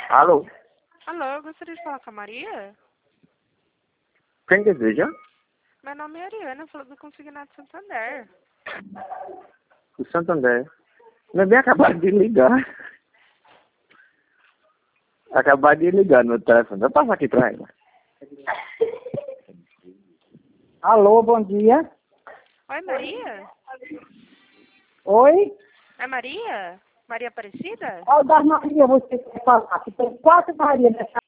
Alô? Alô, eu gostaria de falar com a Maria? Quem deseja? Meu nome é Ariana, falo do Consignado Santander. O Santander. Não bem acabaram de ligar. Acabaram de ligar no telefone. Eu passo aqui pra ela. Alô, bom dia. Oi, Maria? Oi? É Maria? Maria Aparecida? Ó, das Maria, você quer falar que tem 4 Maria nessa